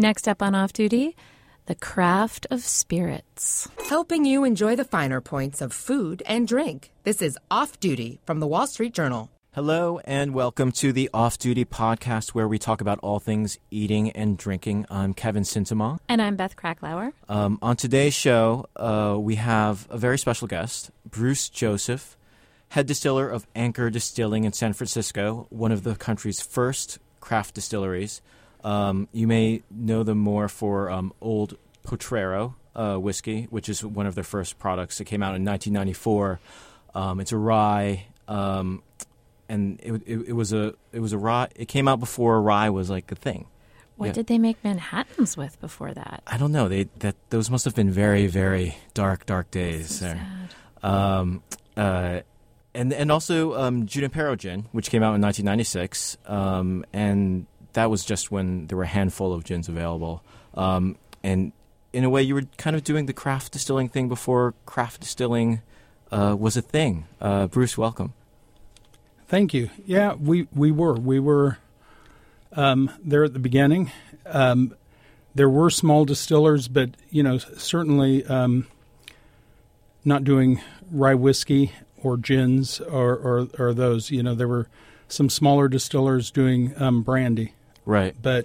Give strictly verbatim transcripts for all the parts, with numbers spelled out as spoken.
Next up on Off Duty, the craft of spirits. Helping you enjoy the finer points of food and drink. This is Off Duty from the Wall Street Journal. Hello and welcome to the Off Duty podcast where we talk about all things eating and drinking. I'm Kevin Sintamong. And I'm Beth Kracklauer. Um, on today's show, uh, we have a very special guest, Bruce Joseph, head distiller of Anchor Distilling in San Francisco, one of the country's first craft distilleries. Um, you may know them more for um, Old Potrero uh, whiskey, which is one of their first products. It came out in nineteen ninety-four. Um, it's a rye. Um, And it, it it was a it was a rye. It came out before rye was like a thing. What Yeah. did they make Manhattans with before that? I don't know. They that those must have been very very dark dark days So there. sad. Um, uh, and and also um, Junipero gin, which came out in nineteen ninety-six, um, and that was just when there were a handful of gins available. Um, and in a way, you were kind of doing the craft distilling thing before craft distilling uh, was a thing. Uh, Bruce, welcome. Thank you. Yeah, we, we were. We were um, there at the beginning. Um, there were small distillers, but, you know, certainly um, not doing rye whiskey or gins or, or, or those. You know, there were some smaller distillers doing um, brandy. Right. But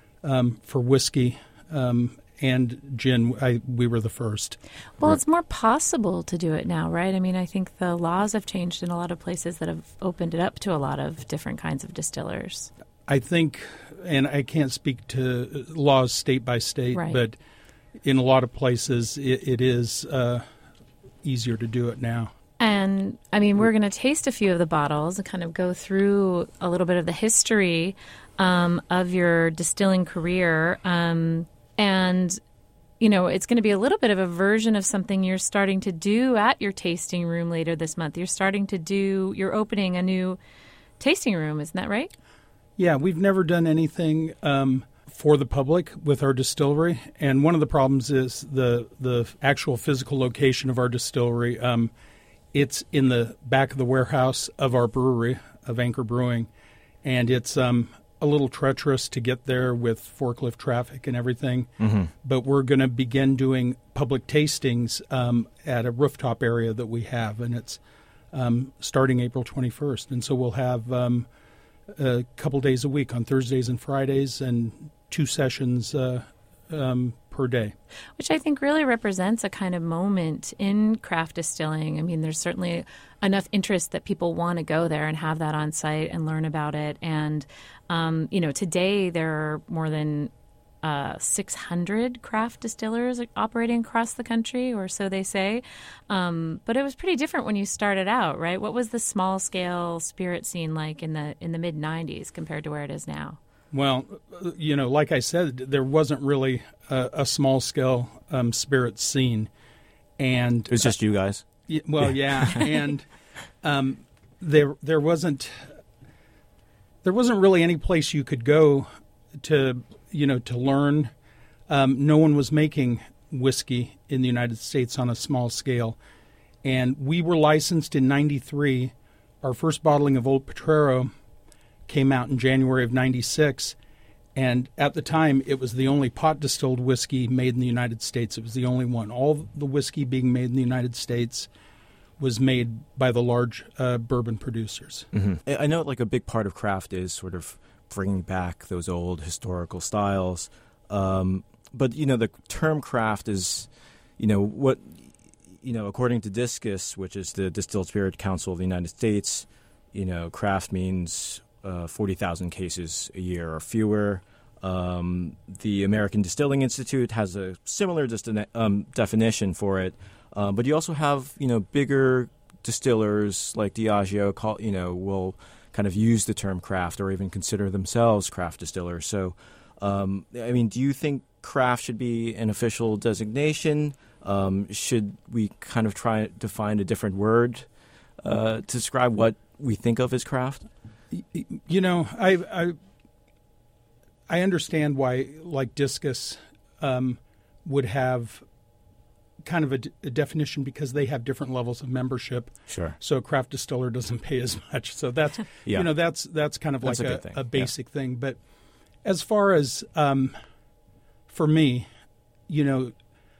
um, for whiskey um, and gin, I, we were the first. Well, it's more possible to do it now, right? I mean, I think the laws have changed in a lot of places that have opened it up to a lot of different kinds of distillers. I think, and I can't speak to laws state by state, Right. but in a lot of places it, it is uh, easier to do it now. And, I mean, we're going to taste a few of the bottles and kind of go through a little bit of the history um, of your distilling career. Um, and, you know, it's going to be a little bit of a version of something you're starting to do at your tasting room later this month. You're starting to do, you're opening a new tasting room, isn't that right? Yeah, we've never done anything um, for the public with our distillery. And one of the problems is the, the actual physical location of our distillery. Um, it's in the back of the warehouse of our brewery, of Anchor Brewing. And it's um, a little treacherous to get there with forklift traffic and everything. Mm-hmm. But we're going to begin doing public tastings um, at a rooftop area that we have. And it's um, starting April twenty-first. And so we'll have um, a couple days a week on Thursdays and Fridays and two sessions uh, um, per day. Which I think really represents a kind of moment in craft distilling. I mean, there's certainly enough interest that people want to go there and have that on site and learn about it. And, um, you know, today there are more than uh, six hundred craft distillers operating across the country, or so they say. Um, but it was pretty different when you started out, right? What was the small scale spirit scene like in the in the mid nineties compared to where it is now? Well, you know, like I said, there wasn't really a, a small-scale um, spirit scene, and It was just you guys. uh, well, yeah, and um, there there wasn't there wasn't really any place you could go to you know to learn. Um, no one was making whiskey in the United States on a small scale, and we were licensed in ninety-three. Our first bottling of Old Potrero came out in January of ninety-six, and at the time it was the only pot distilled whiskey made in the United States. It was the only one. All the whiskey being made in the United States was made by the large uh, bourbon producers. Mm-hmm. I I know like a big part of craft is sort of bringing back those old historical styles. Um, but, you know, the term craft is, you know, what, you know, according to DISCUS, which is the Distilled Spirit Council of the United States, you know, craft means uh, forty thousand cases a year or fewer. Um, the American Distilling Institute has a similar distin- um, definition for it. Uh, but you also have, you know, bigger distillers like Diageo, call, you know, will kind of use the term craft or even consider themselves craft distillers. So, um, I mean, do you think craft should be an official designation? Um, should we kind of try to find a different word uh, to describe what we think of as craft? You know, I I, I understand why, like DISCUS, um, would have kind of a, a definition because they have different levels of membership. Sure. So a craft distiller doesn't pay as much. So that's Yeah. you know that's that's kind of That's like a a, good thing. a basic thing. But as far as um, for me, you know,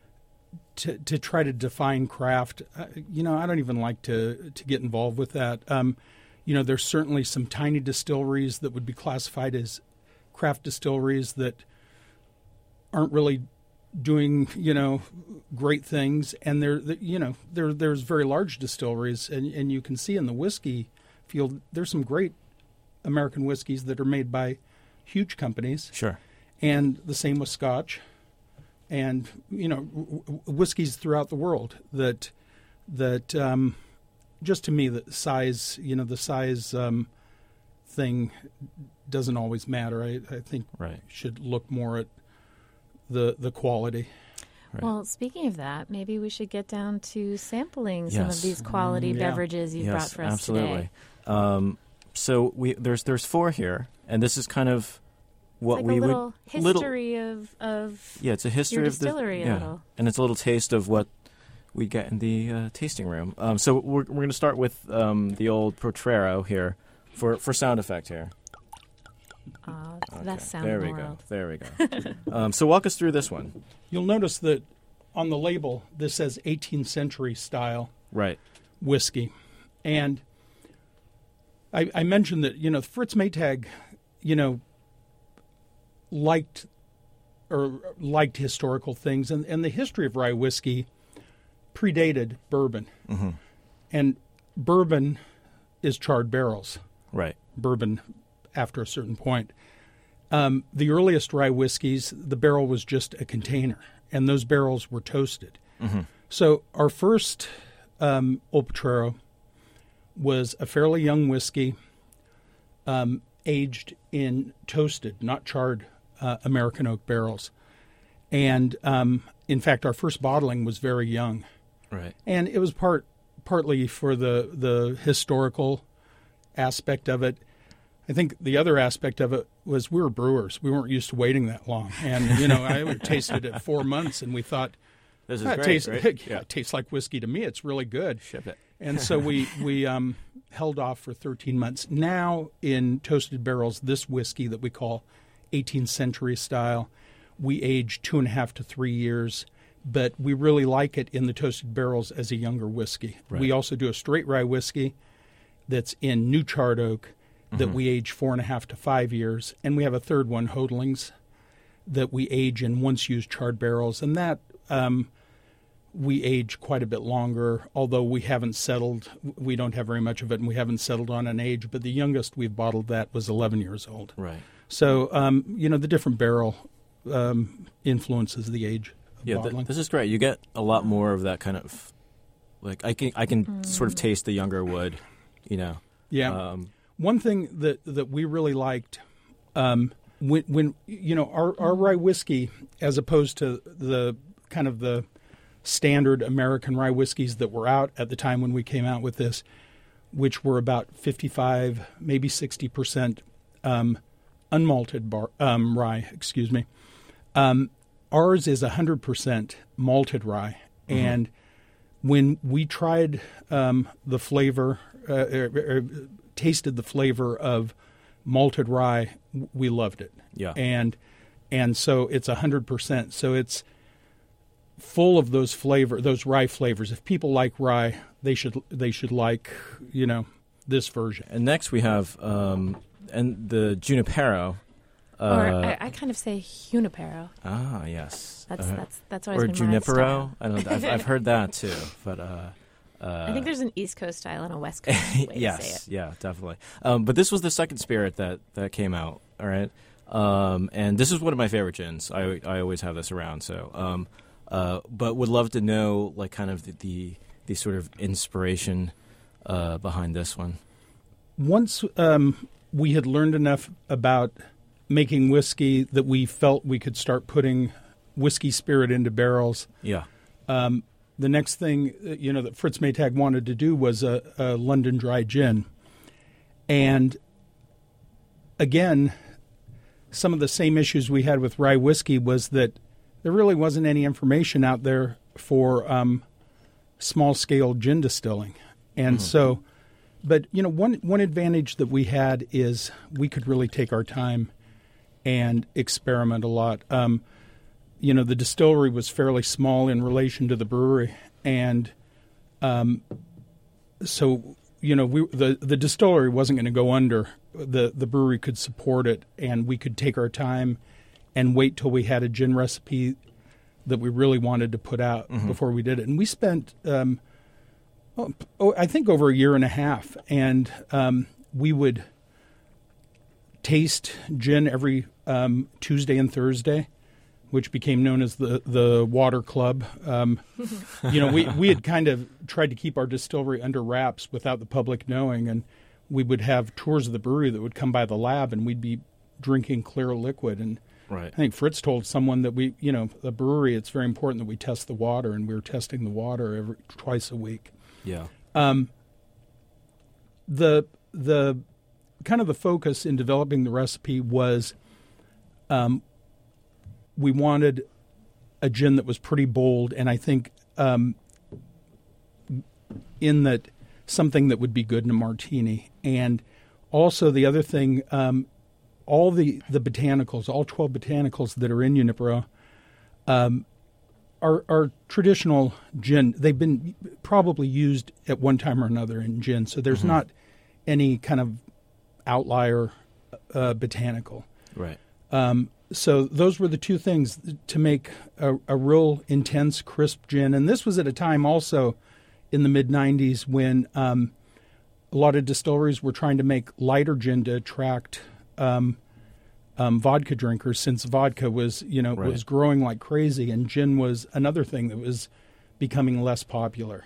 to to try to define craft, uh, you know, I don't even like to to get involved with that. Um, you know, there's certainly some tiny distilleries that would be classified as craft distilleries that aren't really doing, you know, great things, and there, you know, there there's very large distilleries, and, and you can see in the whiskey field there's some great American whiskeys that are made by huge companies. Sure. And the same with Scotch, and you know, w- w- whiskeys throughout the world that that um, just to me, the size, you know, the size um, thing doesn't always matter. I, I think right. you should look more at the the quality. Right. Well, speaking of that, maybe we should get down to sampling some Yes. of these quality Mm, yeah. beverages you've yes, brought for us absolutely. today. Um, so we there's there's four here, and this is kind of what It's like we a little would little history of, of yeah, it's a history your of the distillery a yeah, little. and it's a little taste of what we get in the uh, tasting room. Um, so we're we're going to start with um, the old Potrero here for for sound effect here. Oh, it's the Okay, best sound there in we the go. world. There we go. um, so walk us through this one. You'll notice that on the label this says eighteenth century style Right. whiskey, and I, I mentioned that, you know, Fritz Maytag, you know, liked or liked historical things, and, and the history of rye whiskey predated bourbon, Mm-hmm. and bourbon is charred barrels. Right. Bourbon after a certain point. Um, the earliest rye whiskeys, the barrel was just a container, and those barrels were toasted. Mm-hmm. So our first um, Old Potrero was a fairly young whiskey, um, aged in toasted, not charred, uh, American oak barrels. And um, in fact, our first bottling was very young, Right. and it was part partly for the the historical aspect of it. I think the other aspect of it was we were brewers. We weren't used to waiting that long. And, you know, I tasted it four months, and we thought, This is "Ah, it great, tastes, right? yeah, it tastes like whiskey to me. It's really good." Ship it. And so we, we um, held off for thirteen months. Now, in toasted barrels, this whiskey that we call eighteenth century style, we age two and a half to three years. But we really like it in the toasted barrels as a younger whiskey. Right. We also do a straight rye whiskey that's in new charred oak that we age four and a half to five years. And we have a third one, Hodlings, that we age in once-used charred barrels. And that um, we age quite a bit longer, although we haven't settled. We don't have very much of it, and we haven't settled on an age. But the youngest we've bottled that was eleven years old. Right. So, um, you know, the different barrel um, influences the age of Yeah, th- bottling. this is great. You get a lot more of that kind of, like I can I can sort of taste the younger wood, you know. yeah. Um, One thing that, that we really liked, um, when, when you know, our, our rye whiskey, as opposed to the kind of the standard American rye whiskeys that were out at the time when we came out with this, which were about fifty-five, maybe sixty percent um, unmalted bar, um, rye, excuse me. Um, ours is one hundred percent malted rye. Mm-hmm. And when we tried um, the flavor, uh, er, er, tasted the flavor of malted rye, w- we loved it. Yeah. And and so it's one hundred percent. So it's full of those flavor, those rye flavors. If people like rye, they should they should like, you know, this version. and next we have um, and the Junipero. Uh, or I, I kind of say Junipero. ah, yes. That's Uh, that's that's always or been my style. Junipero. I don't. I've, I've heard that too, but. Uh, uh, I think there's an East Coast style and a West Coast way to say yes, it. yeah, definitely. Um, but this was the second spirit that, that came out. All right, um, and this is one of my favorite gins. I I always have this around. So, um, uh, but would love to know like kind of the the, the sort of inspiration uh, behind this one. Once um, we had learned enough about making whiskey that we felt we could start putting whiskey spirit into barrels. Yeah. Um, the next thing, uh, you know, that Fritz Maytag wanted to do was a, a London dry gin. And again, some of the same issues we had with rye whiskey was that there really wasn't any information out there for um, small-scale gin distilling. And so, but, you know, one, one advantage that we had is we could really take our time and experiment a lot. Um, you know, the distillery was fairly small in relation to the brewery, and um, so you know, we the the distillery wasn't going to go under. The the brewery could support it, and we could take our time and wait till we had a gin recipe that we really wanted to put out mm-hmm. before we did it. And we spent, um, oh, I think, over a year and a half, and um, we would taste gin every um, Tuesday and Thursday, which became known as the the Water Club. Um, you know, we we had kind of tried to keep our distillery under wraps without the public knowing, and we would have tours of the brewery that would come by the lab, and we'd be drinking clear liquid. And right. I think Fritz told someone that we, you know, the brewery, it's very important that we test the water, and we were testing the water every twice a week. Yeah. Um, the the kind of the focus in developing the recipe was, um, we wanted a gin that was pretty bold, and I think um, in that something that would be good in a martini. And also the other thing, um, all the, the botanicals, all twelve botanicals that are in Junipero, um, are, are traditional gin. They've been probably used at one time or another in gin, so there's mm-hmm. not any kind of outlier uh, botanical. Right. Um, so those were the two things to make a, a real intense, crisp gin. And this was at a time also in the mid nineties when um, a lot of distilleries were trying to make lighter gin to attract um, um, vodka drinkers, since vodka was, you know, right. was growing like crazy, and gin was another thing that was becoming less popular.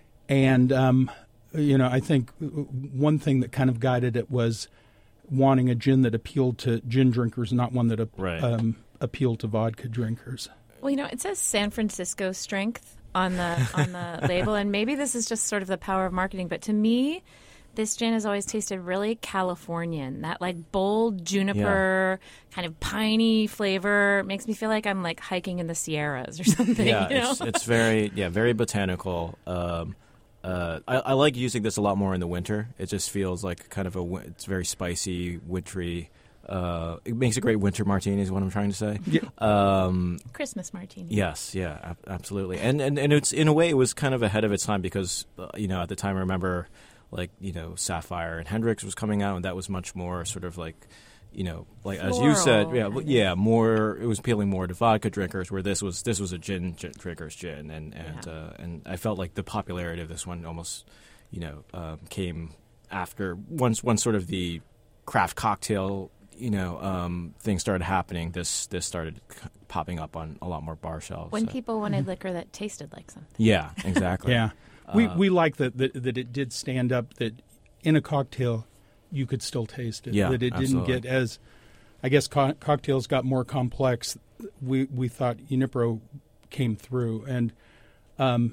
And, um, you know, I think one thing that kind of guided it was wanting a gin that appealed to gin drinkers, not one that right. um, appealed to vodka drinkers. Well, you know, it says San Francisco strength on the on the label, and maybe this is just sort of the power of marketing, but to me, this gin has always tasted really Californian. That like bold juniper, yeah. kind of piney flavor makes me feel like I'm like hiking in the Sierras or something. Yeah, you know? it's, it's very yeah very botanical. Um, uh, I, I like using this a lot more in the winter. It just feels like kind of a it's very spicy, wintry. Uh, it makes a great winter martini is what I'm trying to say. Yeah. Um, Christmas martini. Yes, yeah, ab- absolutely. And, and and it's in a way it was kind of ahead of its time because uh, you know at the time I remember like you know Sapphire and Hendrix was coming out, and that was much more sort of like you know like Floral. As you said, yeah, yeah, more it was appealing more to vodka drinkers, where this was this was a gin, gin drinkers gin, and and yeah. uh, and I felt like the popularity of this one almost you know um, came after once once sort of the craft cocktail. You know, um, things started happening. This this started c- popping up on a lot more bar shelves. When so. people wanted liquor that tasted like something. Yeah, exactly. Yeah, uh, we we like that, that that it did stand up. That in a cocktail, you could still taste it. Yeah, that it absolutely. didn't get as, I guess, co- cocktails got more complex. We we thought Junipero came through, and, um,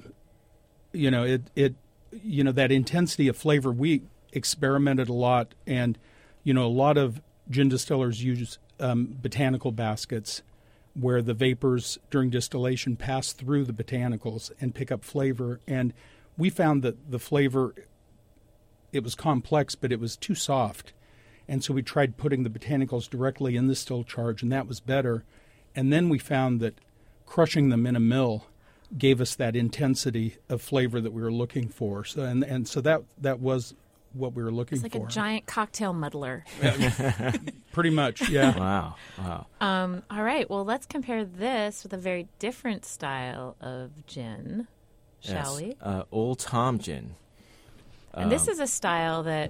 you know, it it you know that intensity of flavor. We experimented a lot, and you know, a lot of gin distillers use um, botanical baskets where the vapors during distillation pass through the botanicals and pick up flavor. And we found that the flavor, it was complex, but it was too soft. And so we tried putting the botanicals directly in the still charge, and that was better. And then we found that crushing them in a mill gave us that intensity of flavor that we were looking for. So and, and so that that was what we were looking for. It's like for. a giant cocktail muddler. Pretty much, yeah. Wow, wow. Um, all right, well, let's compare this with a very different style of gin, shall yes. we? Uh, Old Tom gin. And um, this is a style that,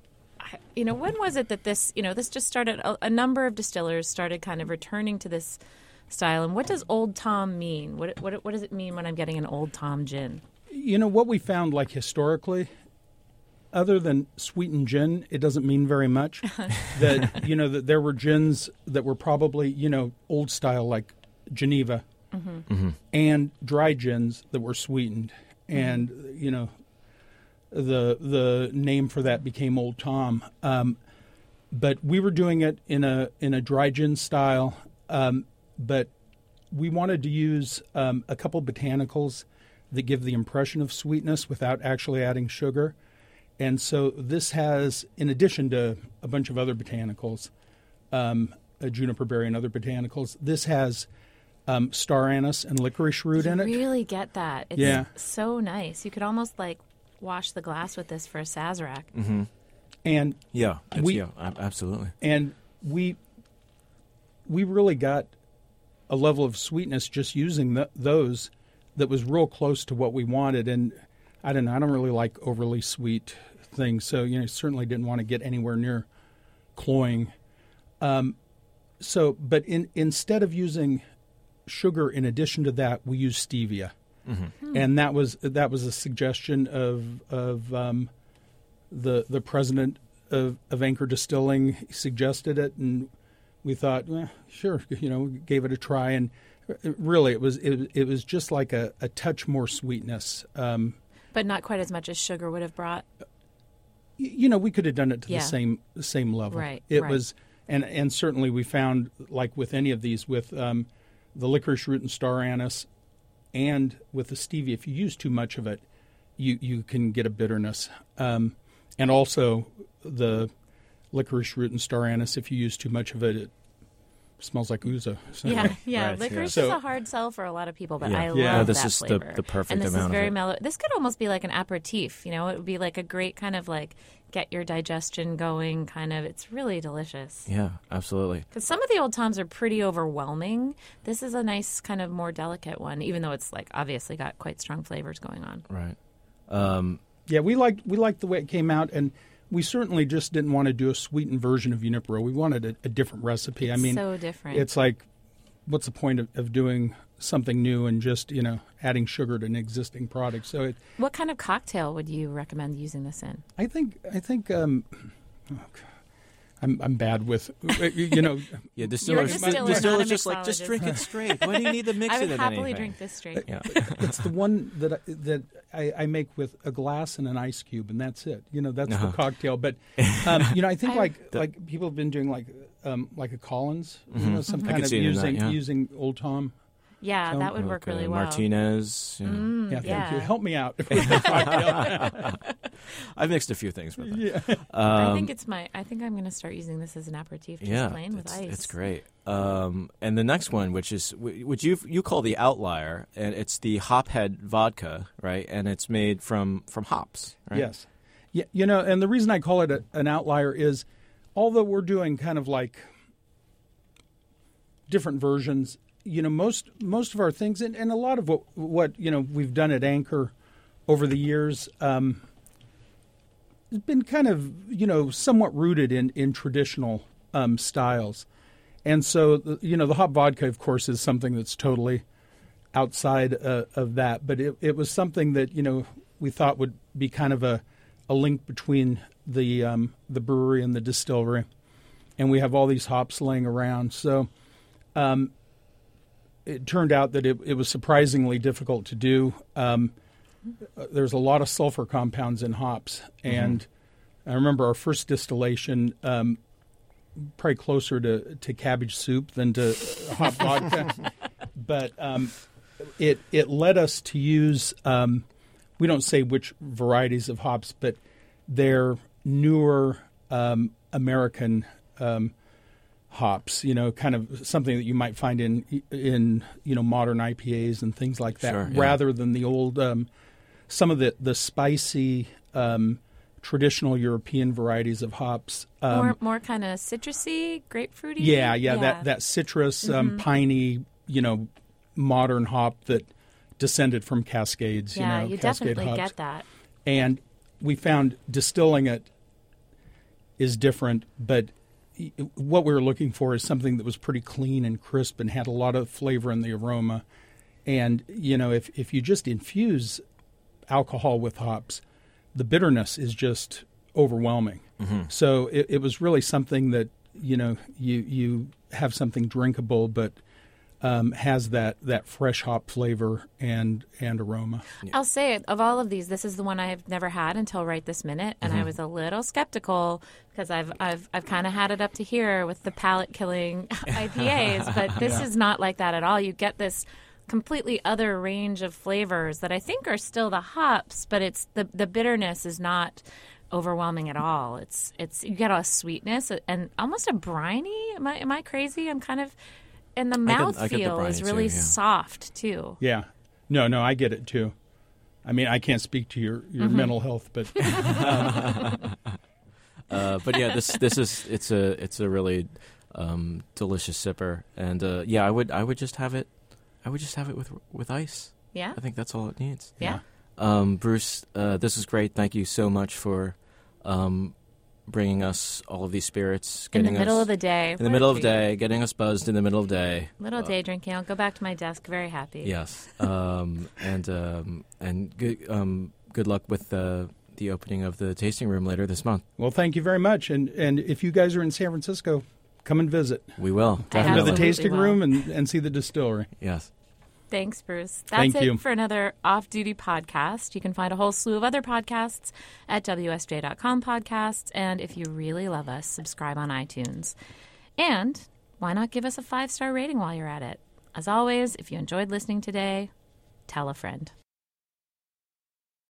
you know, when was it that this, you know, this just started, a, a number of distillers started kind of returning to this style. And what does Old Tom mean? What, what, what does it mean when I'm getting an Old Tom gin? You know, what we found, like, historically, other than sweetened gin, it doesn't mean very much. That, you know, that there were gins that were probably, you know, old style, like Geneva, mm-hmm. Mm-hmm. and dry gins that were sweetened. Mm-hmm. And, you know, the the name for that became Old Tom. Um, but we were doing it in a in a dry gin style, um, but we wanted to use um, a couple botanicals that give the impression of sweetness without actually adding sugar. And so this has, in addition to a bunch of other botanicals, um, a juniper berry and other botanicals, this has um, star anise and licorice root You in it. really get that. It's Yeah. so nice. You could almost like wash the glass with this for a Sazerac. Mm-hmm. And Yeah, it's, We- yeah, ab- absolutely. and we we really got a level of sweetness just using th- those that was real close to what we wanted. And I don't know, I don't really like overly sweet things, so you know, certainly didn't want to get anywhere near cloying. Um, so, but in, instead of using sugar in addition to that, we use stevia, Mm-hmm. and that was that was a suggestion of of um, the the president of, of Anchor Distilling. He suggested it, and we thought, well, sure, you know, gave it a try, and really, it was it, it was just like a, a touch more sweetness. Um, But not quite as much as sugar would have brought. y- you know, we could have done it to Yeah. the same the same level. Right, It right. was, and and certainly we found, like with any of these, with um, the licorice root and star anise, and with the stevia, if you use too much of it, you you can get a bitterness. Um, and also the licorice root and star anise, if you use too much of it, it smells like ouzo. So- Yeah, yeah. Right, Licorice yeah. is So- a hard sell for a lot of people, but Yeah. I Yeah. love No, this that is the- flavor. the perfect and this amount is of very it. mellow. This could almost be like an aperitif. You know, it would be like a great kind of like get your digestion going. Kind of. It's really delicious. Yeah, absolutely. Because some of the old Toms are pretty overwhelming. This is a nice kind of more delicate one, even though it's like obviously got quite strong flavors going on. Right. Um, Yeah, we liked we liked the way it came out, and we certainly just didn't want to do a sweetened version of Junipero. We wanted a, a different recipe. I mean, so different. it's like, what's the point of, of doing something new and just, you know, adding sugar to an existing product? So it, What kind of cocktail would you recommend using this in? I think I think um, oh, God. I'm I'm bad with you know. yeah, distillers, distiller, distillers not a just like, just mixologist. drink it straight. Why do you need to mix I it would in happily anything? drink this straight. Yeah. It's the one that I, that I, I make with a glass and an ice cube, and that's it. You know, that's Uh-huh. the cocktail. But um, you know, I think I- like The- like people have been doing like um, like a Collins, you Mhm. know, some I kind could of see it in that, using yeah. using Old Tom. Yeah, So- that would work Like, uh, really well. Martinez. Yeah. Mm, Yeah, thank yeah. you. Help me out. with the cocktail. I've mixed a few things with it. yeah. I Um, think it's my. I think I'm going to start using this as an aperitif, just yeah, plain with it's, ice. it's great. Um, and the next one, which is wh- which you you call the outlier, and it's the Hophead vodka, right? And it's made from from hops, right? Yes. Yeah, you know, and the reason I call it a, an outlier is, although we're doing kind of like different versions, you know, most most of our things, and, and a lot of what what you know we've done at Anchor over the years, um, has been kind of you know somewhat rooted in in traditional um, styles, and so the, you know the hop vodka, of course, is something that's totally outside uh, of that, but it, it was something that you know we thought would be kind of a, a link between the um, the brewery and the distillery, and we have all these hops laying around. So um, it turned out that it, it was surprisingly difficult to do. Um, there's a lot of sulfur compounds in hops, and I remember our first distillation. Um, probably closer to, to cabbage soup than to hop vodka, but um, it it led us to use. Um, we don't say which varieties of hops, but they're newer um, American um, hops. You know, kind of something that you might find in in you know modern I P As and things like that, Sure, yeah. rather than the old um, some of the the spicy. Um, traditional European varieties of hops. Um, more more kind of citrusy, grapefruity. yeah, yeah, that that citrus, um, piney, you know, modern hop that descended from Cascades. Yeah, you know, you Cascade definitely hops. get that. And we found distilling it is different, but y- what we were looking for is something that was pretty clean and crisp and had a lot of flavor in the aroma. And you know, if if you just infuse alcohol with hops, the bitterness is just overwhelming. Mm-hmm. So it, it was really something that you know you you have something drinkable, but um, has that, that fresh hop flavor and and aroma. I'll say it, of all of these, this is the one I've never had until right this minute, and I was a little skeptical because I've I've I've kind of had it up to here with the palate killing I P As, but this is not like that at all. You get this completely other range of flavors that I think are still the hops, but it's the the bitterness is not overwhelming at all. It's it's you get a sweetness and almost a briny. Am I am I crazy? I'm kind of and the I get- mouthfeel I get the briny is really too, yeah. soft too. Yeah. No, no, I get it too. I mean, I can't speak to your, your Mm-hmm. mental health, but Uh, but yeah, this this is it's a it's a really um, delicious sipper, and uh, yeah, I would I would just have it, I would just have it with with ice. Yeah. I think that's all it needs. Yeah. Um, Bruce, uh, this was great. Thank you so much for um, bringing us all of these spirits. In the getting middle us, of the day. in the What a middle of treat. day, getting us buzzed in the middle of day. Little day drinking. I'll go back to my desk very happy. Yes, um, and um, and good um, good luck with the the opening of the tasting room later this month. well, thank you very much. And and if you guys are in San Francisco, come and visit. We will I Come to the Absolutely tasting will. room and, and see the distillery. Yes. Thanks, Bruce. That's Thank it you. for another Off Duty podcast. You can find a whole slew of other podcasts at W S J dot com podcasts. And if you really love us, subscribe on iTunes. And why not give us a five-star rating while you're at it? As always, if you enjoyed listening today, tell a friend.